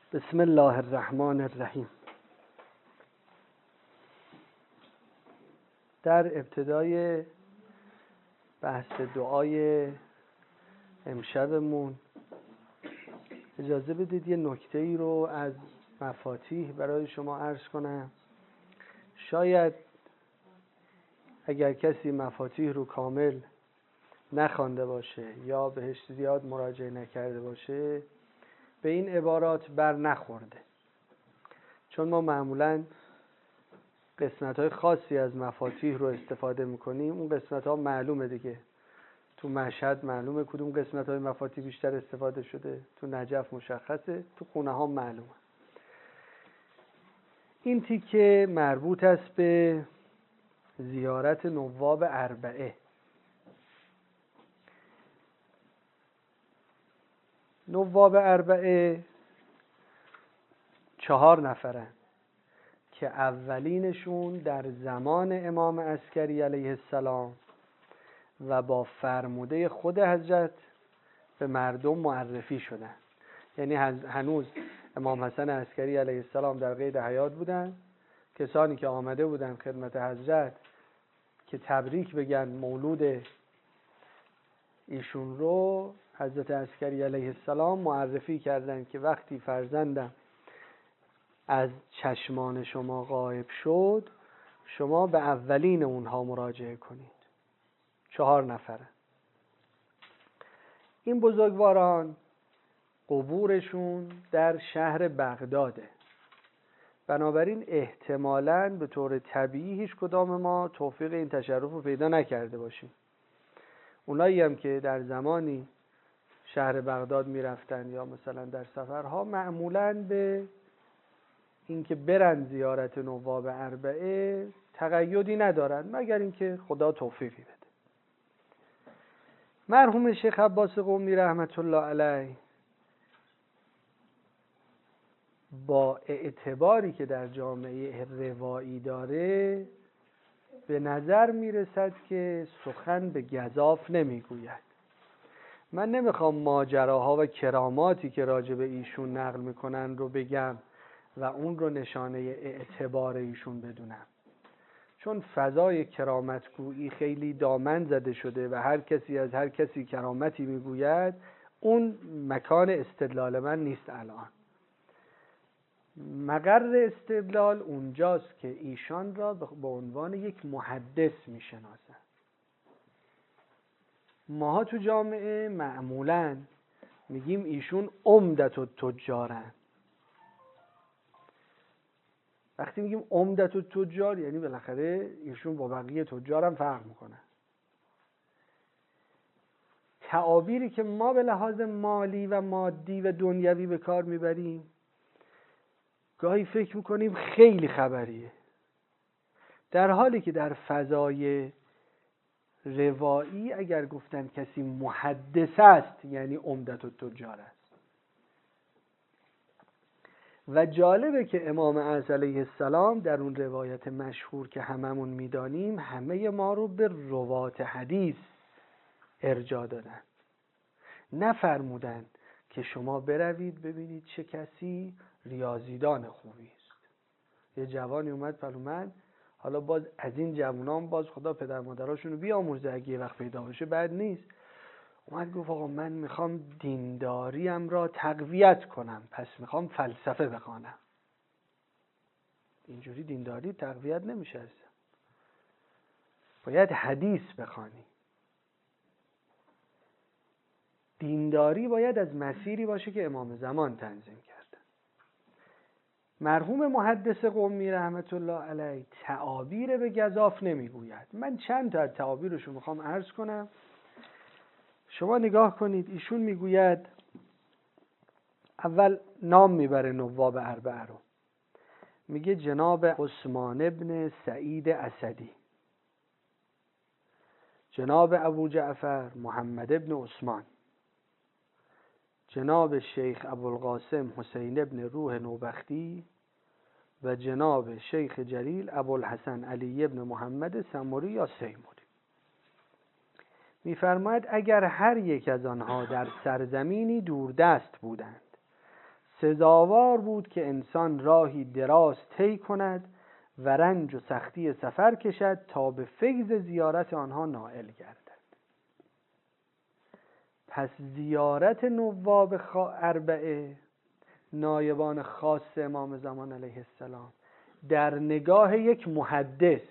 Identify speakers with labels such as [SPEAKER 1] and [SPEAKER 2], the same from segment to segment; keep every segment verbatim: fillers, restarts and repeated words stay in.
[SPEAKER 1] بسم الله الرحمن الرحیم. در ابتدای بحث دعای امشبمون اجازه بدید یه نکته ای رو از مفاتیح برای شما عرض کنم. شاید اگر کسی مفاتیح رو کامل نخوانده باشه یا بهش زیاد مراجعه نکرده باشه به این عبارات بر نخورده، چون ما معمولاً قسمت‌های خاصی از مفاتیح رو استفاده می‌کنیم. اون قسمت‌ها معلومه دیگه، تو مشهد معلومه کدوم قسمت‌های مفاتیح بیشتر استفاده شده، تو نجف مشخصه، تو خونه ها معلومه. این تیکه مربوط است به زیارت نواب اربعه. نواب اربعه چهار نفرن که اولینشون در زمان امام عسکری علیه السلام و با فرموده خود حضرت به مردم معرفی شدن. یعنی هنوز امام حسن عسکری علیه السلام در قید حیات بودن. کسانی که آمده بودن خدمت حضرت که تبریک بگن مولود ایشون رو، حضرت عسکری علیه السلام معرفی کردند که وقتی فرزندم از چشمان شما غایب شد شما به اولین اونها مراجعه کنید. چهار نفره. این بزرگواران قبورشون در شهر بغداده، بنابراین احتمالاً به طور طبیعی هیچ کدام ما توفیق این تشرف رو پیدا نکرده باشیم. اونایی هم که در زمانی شهر بغداد میرفتن یا مثلا در سفرها معمولاً به اینکه برن زیارت نواب اربعه تقیدی ندارن مگر اینکه خدا توفیقی بده. مرحوم شیخ عباس قمی رحمت الله علیه با اعتباری که در جامعه روایی داره به نظر میرسد که سخن به گزاف نمیگوید. من نمیخوام ماجراها و کراماتی که راجع به ایشون نقل میکنن رو بگم و اون رو نشانه اعتبار ایشون بدونم، چون فضای کرامتگویی خیلی دامن زده شده و هر کسی از هر کسی کرامتی میگوید. اون مکان استدلال من نیست. الان مقر استدلال اونجاست که ایشان را به عنوان یک محدث میشناسن. ماها تو جامعه معمولاً میگیم ایشون عمدت التجارن. وقتی میگیم عمدت التجار یعنی بالاخره ایشون با بقیه تجار هم فرق میکنن. تعابیری که ما به لحاظ مالی و مادی و دنیوی به کار میبریم گاهی فکر میکنیم خیلی خبریه، در حالی که در فضای روایی اگر گفتن کسی محدث است یعنی عمدت التجار است. و جالبه که امام اعظم علیه السلام در اون روایت مشهور که هممون میدانیم همه ما رو به روات حدیث ارجاع دادن. نفرمودن که شما بروید ببینید چه کسی ریاضیدان خوبی است. یه جوانی اومد پلو من، حالا باز از این جوانان باز خدا پدر مادراشونو بیامرزه اگه یه وقت پیدا بشه بد نیست، اومد گفت آقا من میخوام دینداریم را تقویت کنم پس میخوام فلسفه بخوانم. اینجوری دینداری تقویت نمیشه اصلا. باید حدیث بخوانی. دینداری باید از مسیری باشه که امام زمان تنظیم کردن. مرحوم محدث قمی رحمت الله علیه تعابیر به گزاف نمیگوید. من چند تا از تعابیرشو میخوام عرض کنم، شما نگاه کنید. ایشون میگوید، اول نام میبره نواب اربعه رو، میگه جناب عثمان ابن سعید اسدی، جناب ابو جعفر محمد ابن عثمان، جناب شیخ ابوالقاسم حسین ابن روح نوبختی و جناب شیخ جلیل ابوالحسن علی ابن محمد سمری یا سیموری. می‌فرماید اگر هر یک از آنها در سرزمینی دوردست بودند، سزاوار بود که انسان راهی دراز طی کند و رنج و سختی سفر کشد تا به فیض زیارت آنها نائل گردد. پس زیارت نواب اربعه، نایبان خاص امام زمان علیه السلام، در نگاه یک محدث،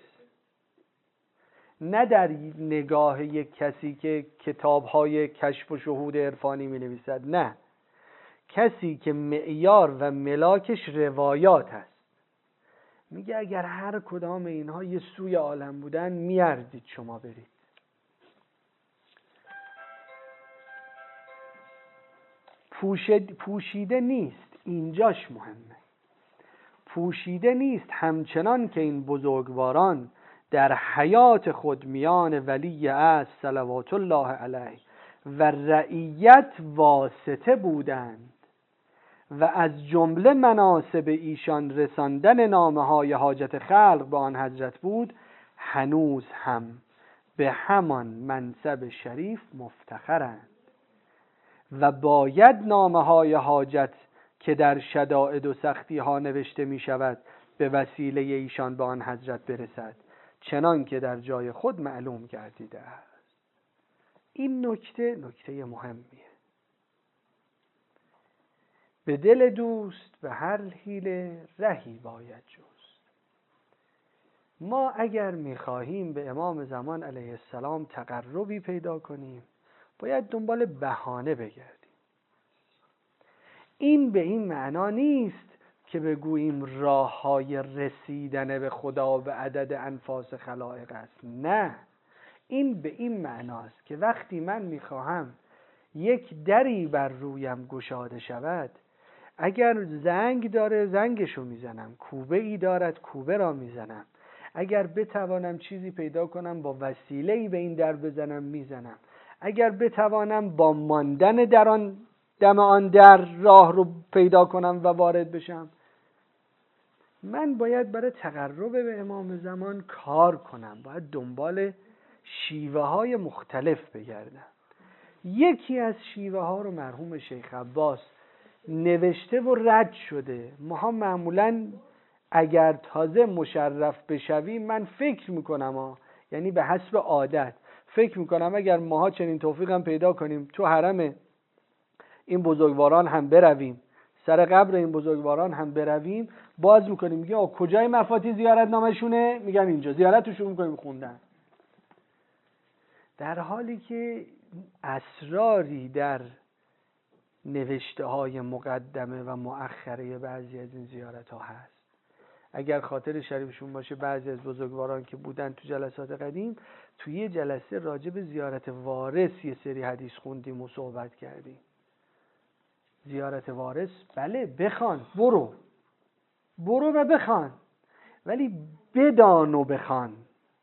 [SPEAKER 1] نه در نگاه یک کسی که کتاب‌های کشف و شهود عرفانی می‌نویسد، نه، کسی که معیار و ملاکش روایات است، میگه اگر هر کدام اینها یه سوی عالم بودن میارزید شما برید. پوشیده نیست، اینجاش مهمه، پوشیده نیست همچنان که این بزرگواران در حیات خود میان ولی است صلوات الله علیه و رعیت واسطه بودند و از جمله مناسب ایشان رساندن نامه های حاجت خلق به آن حضرت بود، هنوز هم به همان منصب شریف مفتخرند و باید نامه های حاجت که در شدائد و سختی ها نوشته می شود به وسیله ایشان به آن حضرت برسد، چنان که در جای خود معلوم گردیده است. این نکته نکته مهمیه. به دل دوست به هر حیله رهی باید جست. ما اگر می‌خواهیم به امام زمان علیه السلام تقربی پیدا کنیم، باید دنبال بهانه بگردیم. این به این معنا نیست که بگوییم راه‌های رسیدن به خدا به عدد انفاس خلائق است. نه، این به این معناست که وقتی من می‌خواهم یک دری بر رویم گشاده شود، اگر زنگ داره زنگشو میزنم، کوبه ای دارد کوبه را میزنم، اگر بتوانم چیزی پیدا کنم با وسیله‌ای به این در بزنم میزنم، اگر بتوانم با ماندن در آن دم آن در راه رو پیدا کنم و وارد بشم. من باید برای تقرب به امام زمان کار کنم، باید دنبال شیوه های مختلف بگردم. یکی از شیوه ها رو مرحوم شیخ عباس نوشته و رد شده. ما معمولاً اگر تازه مشرف بشویم، من فکر میکنم ها، یعنی به حسب عادت فکر میکنم اگر ماها چنین توفیق هم پیدا کنیم تو حرم این بزرگواران هم برویم، سر قبر این بزرگواران هم برویم، باز میکنیم میگه آ کجای مفاتیح زیارت نامشونه؟ میگن اینجا. زیارت شروع میکنیم خوندن، در حالی که اسراری در نوشته های مقدمه و مؤخره بعضی از این زیارت ها هست. اگر خاطر شریفشون باشه، بعضی از بزرگواران که بودن تو جلسات قدیم، توی یه جلسه راجع به زیارت وارث یه سری حدیث خوندیم و صحبت کردیم. زیارت وارث بله بخوان، برو برو و بخوان، ولی بدان و بخوان،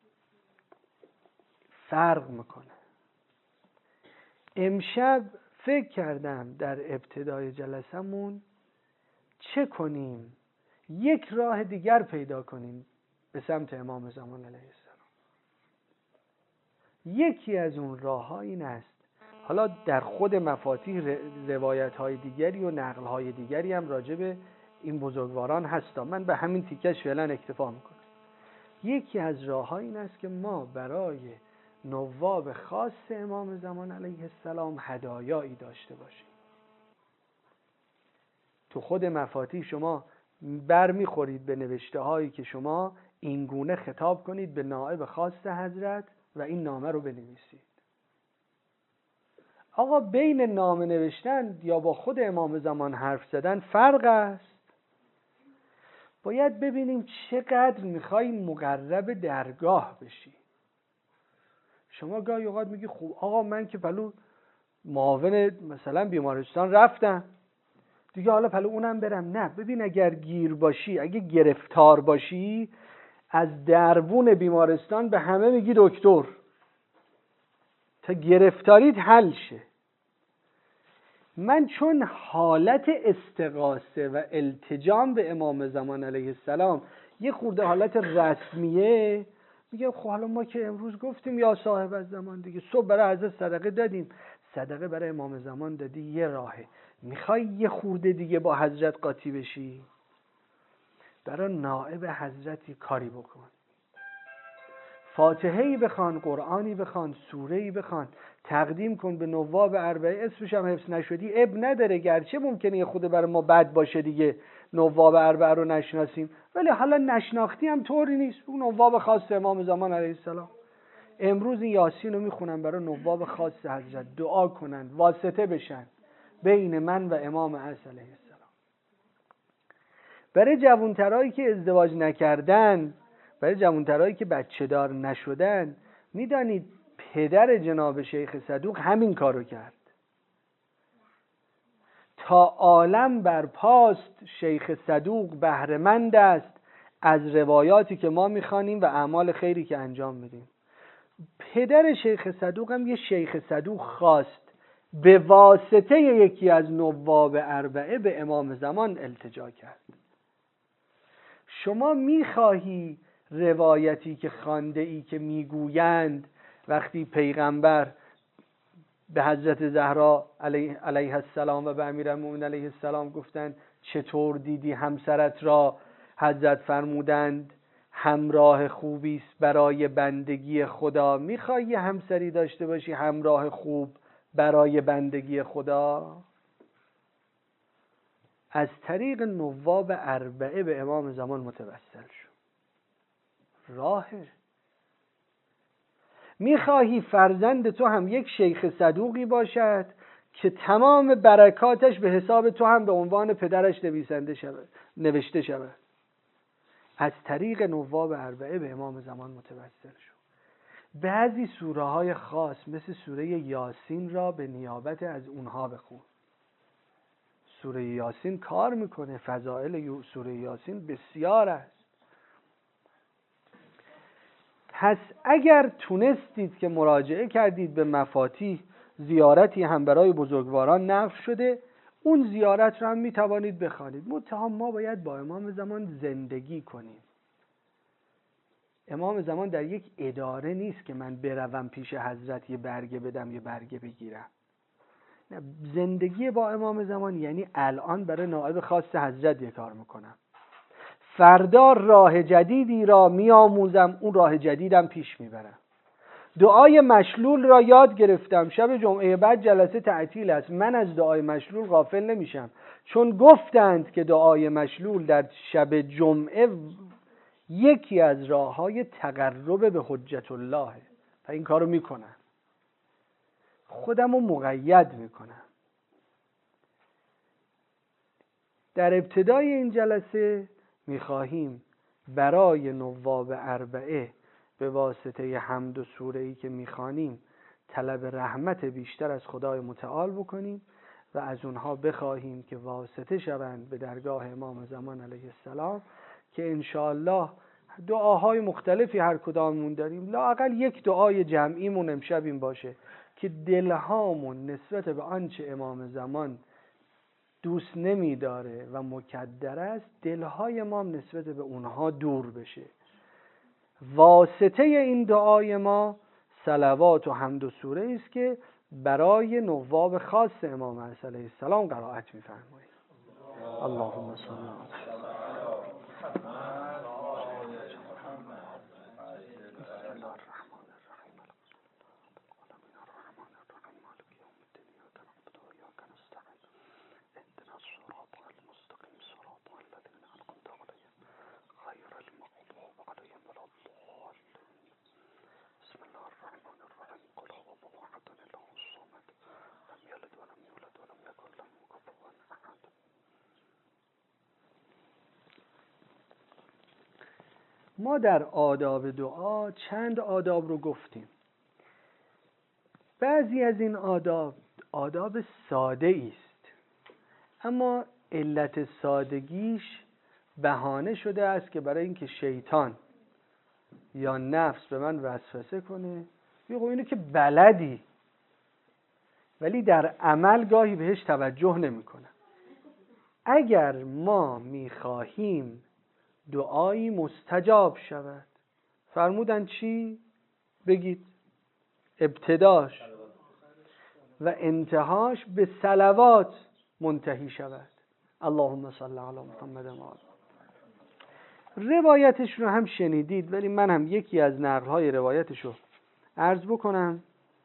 [SPEAKER 1] فرق میکنه. امشب فکر کردم در ابتدای جلسمون چه کنیم، یک راه دیگر پیدا کنیم به سمت امام زمان علیه السلام. یکی از اون راه ها این است، حالا در خود مفاتیح روایت های دیگری و نقل های دیگری هم راجع به این بزرگواران هستا، من به همین تیکش فعلا اکتفا میکنم. یکی از راه ها این است که ما برای نواب خاص امام زمان علیه السلام هدایایی داشته باشیم. تو خود مفاتیح شما برمیخورید به نوشته هایی که شما این گونه خطاب کنید به نائب خاص حضرت و این نامه رو بنویسید. آقا بین نامه نوشتن یا با خود امام زمان حرف زدن فرق است. باید ببینیم چقدر میخوایی مقرب درگاه بشی. شما گاهی اوقات میگی خوب آقا من که پلو معاون مثلا بیمارستان رفتم دیگه، حالا پلو اونم برم. نه، ببین اگر گیر باشی، اگه گرفتار باشی، از دربون بیمارستان به همه میگی دکتر تا گرفتاریت حل شه. من چون حالت استغاثه و التجام به امام زمان علیه السلام یه خورده حالت رسمیه، میگم خب حالا ما که امروز گفتیم یا صاحب الزمان دیگه، صبح برای حضرت صدقه دادیم، صدقه برای امام زمان دادی، یه راهه. میخوای یه خورده دیگه با حضرت قاطی بشی؟ برای نائب حضرتی کاری بکن، فاتحه‌ای بخوان، قرآنی بخوان، سوره‌ای بخوان، تقدیم کن به نواب اربعه. اسمش هم حفظ نشدی اب نداره، گرچه ممکنه یه خود برای ما بد باشه دیگه نواب اربعه رو نشناسیم، ولی حالا نشناختی هم طوری نیست. اون نواب خاص امام زمان علیه السلام. امروز این یاسین رو میخونن برای نواب خاص حضرت، دعا کنن، واسطه بشن بین من و امام عصر علیه السلام. برای جوانترایی که ازدواج نکردن، برای جوانترایی که بچه دار نشدن، میدانید پدر جناب شیخ صدوق همین کارو کرد. تا عالم برپاست شیخ صدوق بهره‌مند است از روایاتی که ما میخوانیم و اعمال خیری که انجام میدیم. پدر شیخ صدوق هم یه شیخ صدوق خواست، به واسطه یکی از نواب اربعه به امام زمان التجا کرد. شما میخواهی روایتی که خوانده ای که میگویند وقتی پیغمبر به حضرت زهرا علیه, علیه السلام و به امیرالمومنین علیه السلام گفتند چطور دیدی همسرت را؟ حضرت فرمودند همراه خوبی است برای بندگی خدا. میخوای همسری داشته باشی همراه خوب برای بندگی خدا؟ از طریق نواب اربعه به امام زمان متوسل شو. راهه. میخواهی فرزند تو هم یک شیخ صدوقی باشد که تمام برکاتش به حساب تو هم به عنوان پدرش نویسنده شود، نوشته شود. از طریق نواب اربعه به امام زمان متوسل شو. بعضی سوره های خاص مثل سوره یاسین را به نیابت از اونها بخون. سوره یاسین کار میکنه، فضائل سوره یاسین بسیار است. پس اگر تونستید که مراجعه کردید به مفاتیح، زیارتی هم برای بزرگواران نقش شده، اون زیارت رو هم میتوانید بخوانید. منتها ما باید با امام زمان زندگی کنیم. امام زمان در یک اداره نیست که من بروم پیش حضرت یه برگه بدم یه برگه بگیرم. نه، زندگی با امام زمان یعنی الان برای نائب خاص حضرت یه کار میکنم، فردا راه جدیدی را میآموزم، اون راه جدیدم پیش میبرم. دعای مشلول را یاد گرفتم، شب جمعه بعد جلسه تعطیل است، من از دعای مشلول غافل نمیشم، چون گفتند که دعای مشلول در شب جمعه یکی از راههای تقرب به حجت الله، و این کارو میکنم، خودم رو مقید میکنم. در ابتدای این جلسه میخواهیم برای نواب اربعه به واسطه حمد و سوره‌ای که میخوانیم طلب رحمت بیشتر از خدای متعال بکنیم و از اونها بخواهیم که واسطه شوند به درگاه امام زمان علیه السلام، که انشاءالله دعاهای مختلفی هر کداممون داریم، لااقل یک دعای جمعیمون امشب این باشه که دلهامون نسبت به آنچه امام زمان دوست نمی داره و مکدر است، دلهای ما نسبت به اونها دور بشه. واسطه این دعای ما صلوات و حمد و سوره است که برای نواب خاص امام علیه السلام قرائت می‌فرمایید. اللهم صل علی ما در آداب دعا چند آداب رو گفتیم. بعضی از این آداب آداب ساده است، اما علت سادگیش بهانه شده است که برای اینکه شیطان یا نفس به من وسوسه کنه، بگو اینو که بلدی، ولی در عمل گاهی بهش توجه نمی کنم. اگر ما میخواهیم دعایی مستجاب شود، فرمودن چی؟ بگید. ابتداش و انتهاش به صلوات منتهی شود. اللهم صل علی محمد و آل. روایتش رو هم شنیدید، ولی من هم یکی از نقل‌های روایتش رو عرض بکنم.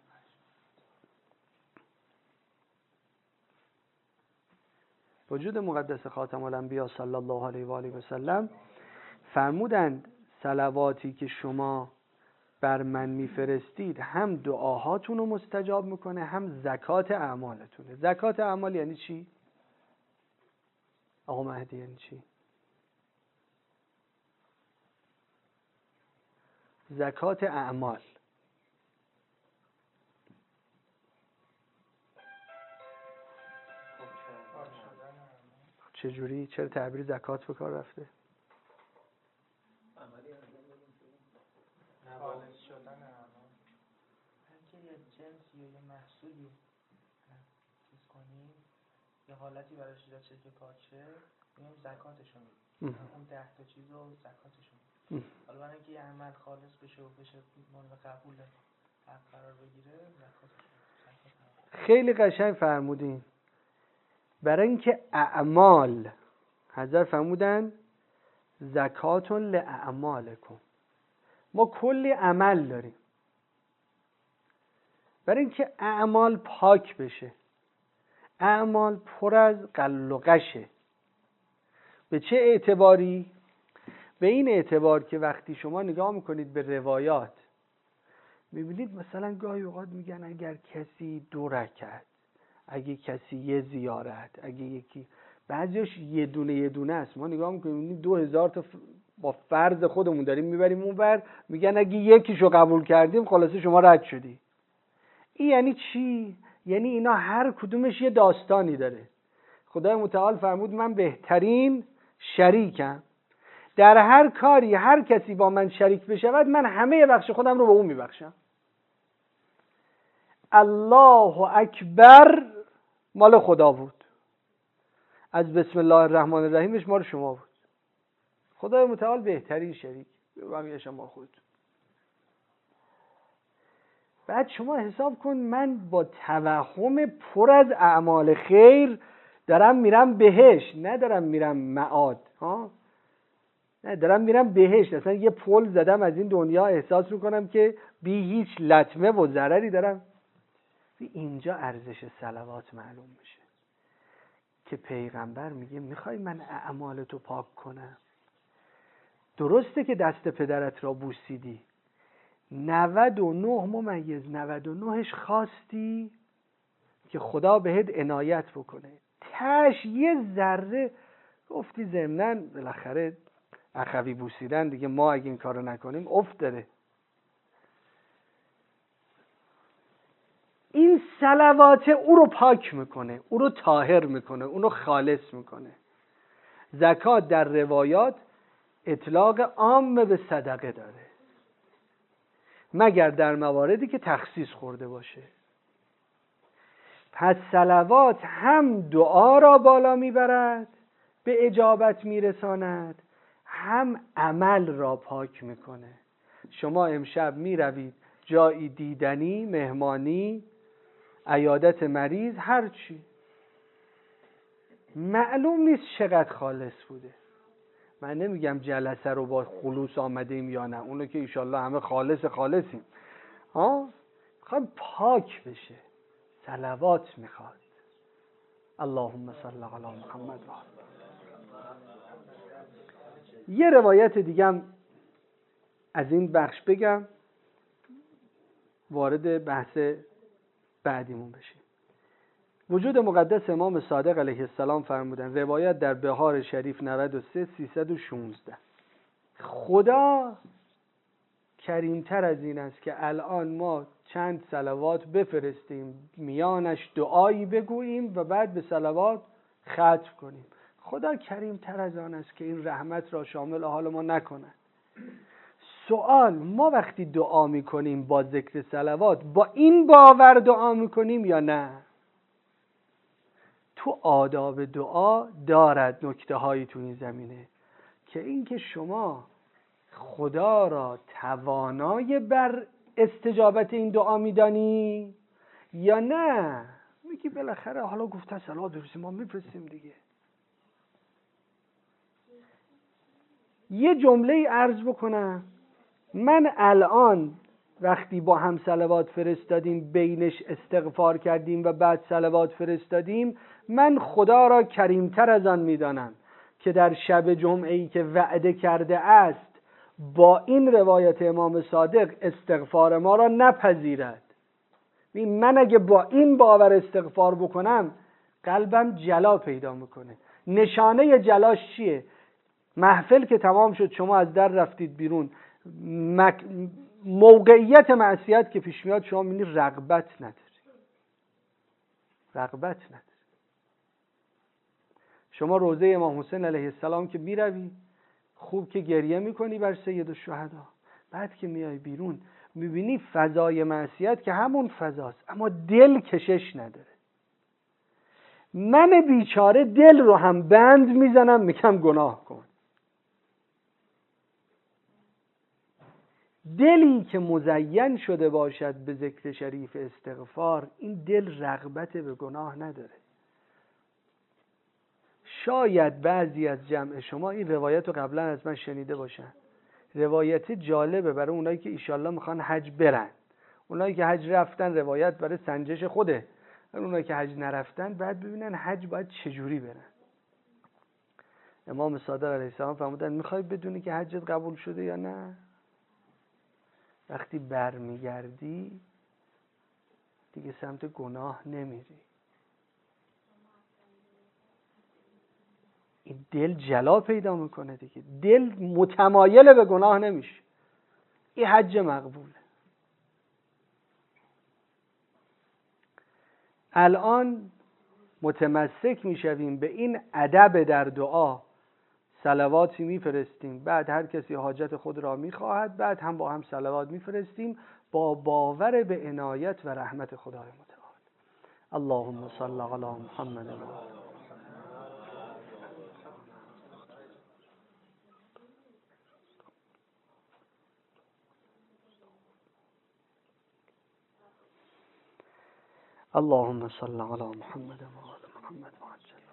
[SPEAKER 1] وجود مقدس خاتم الانبیا صلی الله علیه و آله و سلم فرمودند صلواتی که شما بر من میفرستید هم دعاهاتون رو مستجاب میکنه، هم زکات اعمالتونه. زکات اعمال یعنی چی؟ آقا مهدی یعنی چی؟ زکات اعمال چجوری؟ چرا تعبیر زکات به کار رفته؟
[SPEAKER 2] خالص شدن اعمال. اینکه یه جنسی یا یه محصولی چیز کنیم، یه حالتی براش ایجاد شه که پاکه، میگیم زکاتشو میدیم. اون ده تا چیزو زکاتشو میدیم. حالا برای اینکه یه عمل خالص بشه و بشه مورد قبول حق قرار بگیره، زکاتشو میدیم.
[SPEAKER 1] خیلی قشنگ فرمودین. برای اینکه اعمال، حضرت فرمودن زکات لاعمالکم. ما کلی عمل داریم. برای اینکه اعمال پاک بشه، اعمال پر از غل و غشه. به چه اعتباری؟ به این اعتبار که وقتی شما نگاه میکنید به روایات، میبینید مثلا گاهی اوقات میگن اگر کسی دو رکعت، اگه کسی یه زیارت، اگه یکی، بعضیش یه دونه یه دونه است. ما نگاه میکنیم میبینید دو هزار تا با فرض خودمون داریم میبریم اون بر، میگن اگه یکیشو قبول کردیم خلاصه شما رد شدی. این یعنی چی؟ یعنی اینا هر کدومش یه داستانی داره. خدای متعال فرمود من بهترین شریکم. در هر کاری هر کسی با من شریک بشود، من همه بخش خودم رو به اون میبخشم. الله اکبر مال خدا بود، از بسم الله الرحمن الرحیمش مال شما بود. خدای متعال بهترین شریک، بقیه‌اش مال خود. بعد شما حساب کن من با توهم پر از اعمال خیر دارم میرم بهشت، نه دارم میرم معاد ها، نه دارم میرم بهشت. اصلا یه پل زدم از این دنیا، احساس میکنم که بی هیچ لطمه و ضرری دارم. اینجا ارزش صلوات معلوم میشه که پیغمبر میگه میخوای من اعمالتو پاک کنم؟ درسته که دست پدرت را بوسیدی، نود و نه ممیز نود و نهش خواستی که خدا بهت عنایت بکنه، تش یه ذره گفتی ضمناً بالاخره اخوی بوسیدن دیگه، ما اگه این کارو نکنیم افت داره. این صلوات او رو پاک میکنه، او رو طاهر میکنه، او رو خالص میکنه. زکات در روایات اطلاق عام به صدقه داره، مگر در مواردی که تخصیص خورده باشه. پس صلوات هم دعا را بالا میبرد، به اجابت میرساند، هم عمل را پاک میکنه. شما امشب میروید جایی دیدنی، مهمانی، عیادت مریض، هر چی، معلوم نیست چقدر خالص بوده. من نمیگم جلسه رو با خلوص آمدیم یا نه، اونو که ایشالله همه خالص خالصیم ها، میخواد پاک بشه. صلوات میخواد. اللهم صل علی محمد. یه روایت دیگه هم از این بخش بگم، وارد بحث بعدیمون بشیم. وجود مقدس امام صادق علیه السلام فرمودن، روایت در بهار شریف نود و سه سیصد و شانزده، خدا کریمتر از این است که الان ما چند صلوات بفرستیم، میانش دعایی بگوییم و بعد به صلوات ختم کنیم. خدا کریمتر از آن است که این رحمت را شامل حال ما نکنه. سوال، ما وقتی دعا میکنیم با ذکر صلوات با این باور دعا میکنیم یا نه؟ تو آداب دعا دارد نکته هایی تو این زمینه که اینکه شما خدا را توانای بر استجابت این دعا میدانی یا نه؟ میگی بالاخره حالا گفتن صلوات بفرستیم ما میفرستیم دیگه. یه جمله عرض بکنم، من الان وقتی با هم صلوات فرستادیم بینش استغفار کردیم و بعد صلوات فرستادیم، من خدا را کریمتر از آن میدانم که در شب جمعه ای که وعده کرده است با این روایت امام صادق استغفار ما را نپذیرد. من اگه با این باور استغفار بکنم قلبم جلا پیدا میکنه. نشانه جلاش چیه؟ محفل که تمام شد شما از در رفتید بیرون، مک... موقعیت معصیت که پیش میاد شما میبینید رغبت نداری، رغبت نداری. شما روضه امام حسین علیه السلام که میروی خوب که گریه میکنی بر سید الشهدا، بعد که میای بیرون میبینی فضای معصیت که همون فضاست اما دل کشش نداره. من بیچاره دل رو هم بند میزنم میگم گناه کن. دلی که مزین شده باشد به ذکر شریف استغفار، این دل رغبت به گناه نداره. شاید بعضی از جمع شما این روایت رو قبلا از من شنیده باشن. روایت جالبه برای اونایی که ایشالله میخوان حج برن. اونایی که حج رفتن روایت برای سنجش خوده. اونایی که حج نرفتن بعد ببینن حج باید چجوری برن. امام صادق علیه السلام فرمودن میخوای بدونی که حجت قبول شده یا نه؟ وقتی برمیگردی دیگه سمت گناه نمیری. این دل جلا پیدا میکنه دیگه، دل متمایل به گناه نمیشه. این حج مقبوله. الان متمسک میشویم به این ادب در دعا، صلواتی میفرستیم، بعد هر کسی حاجت خود را میخواهد، بعد هم با هم صلوات میفرستیم با باور به عنایت و رحمت خدای متعال. اللهم صل علی محمد و اللهم صل علی محمد و آل محمد.